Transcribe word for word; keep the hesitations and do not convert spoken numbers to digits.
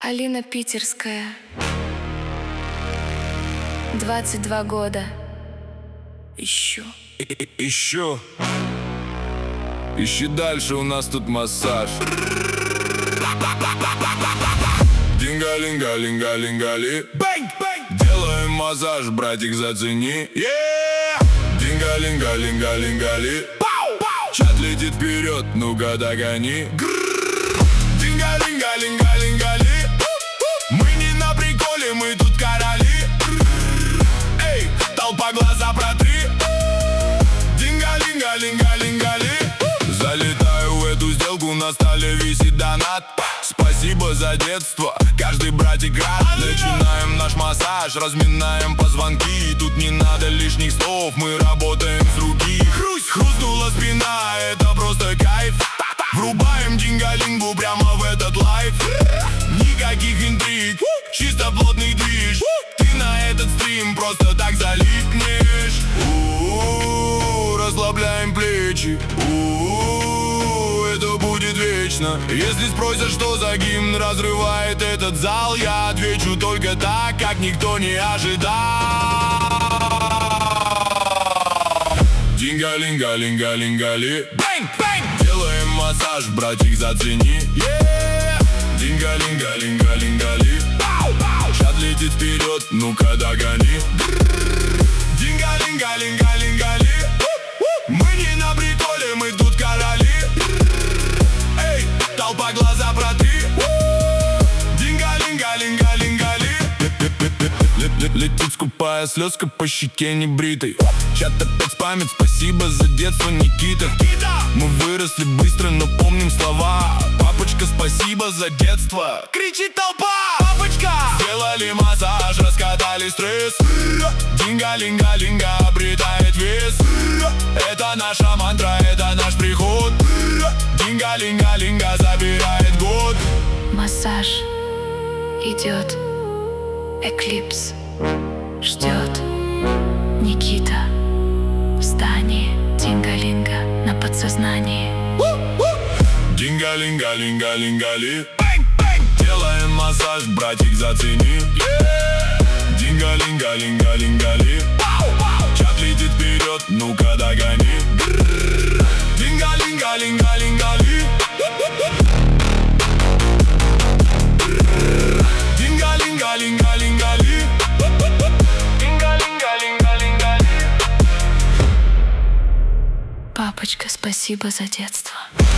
Алина Питерская, двадцать два года. Ищу. Ищу. Ищи дальше, у нас тут массаж. Динга-линга-линга-лингали. Делаем массаж, братик, зацени. Yeah! Динга-линга-линга-лингали. Чат летит вперед, ну-ка догони. Динга-линга-линга-лингали. Мы не на приколе, мы тут короли. Эй, толпа, глаза протри. Динга-линга-линга-лингали. Залетаю в эту сделку, на столе висит донат. Спасибо за детство, каждый братик рад. Начинаем наш массаж, разминаем позвонки. И тут не надо лишних слов, мы работаем с руки. Хрусь, хрустнула спина, это просто кайф. Врубаем дингалингу прямо в этот лайф. Никаких интриг, чисто плотный движ. Ты на этот стрим просто так залипнешь. У-у-у, расслабляем плечи. У-у-у, это будет вечно. Если спросят, что за гимн разрывает этот зал, я отвечу только так, как никто не ожидал. Динга-линга-линга-лингали. Делаем массаж, братик, зацени. Yeah! Динга-линга-линга-лингали. Чат летит вперед, ну-ка догони. Динга-линга-линга-лингали. Мы не на приколе, мы тут короли. Эй, толпа, глаза протри. Динга-линга-линга-лингали. Летит скупая слезка по щеке небритой. Чат опять спамит, спасибо за детство, Никита. Мы выросли быстро, но помним слова. Папочка, спасибо за детство. Кричит толпа. Папочка! Сделали массаж, раскатали стресс. Динга-линга-линга обретает вес. Это наша мантра, это наш приход. Динга-линга-линга забирает год. Массаж идет. Эклипс ждет. Никита в здании. Дингалинга на подсознании. Динга-линга-линга-лингали. Делаем массаж, братик, зацени. Динга-линга-линга-лингали. Чат летит вперед, ну-ка догони. Динга-линга-линга-лингали. Динга-линга-линга-лингали. Динга-линга-линга-лингали. Папочка, спасибо за детство.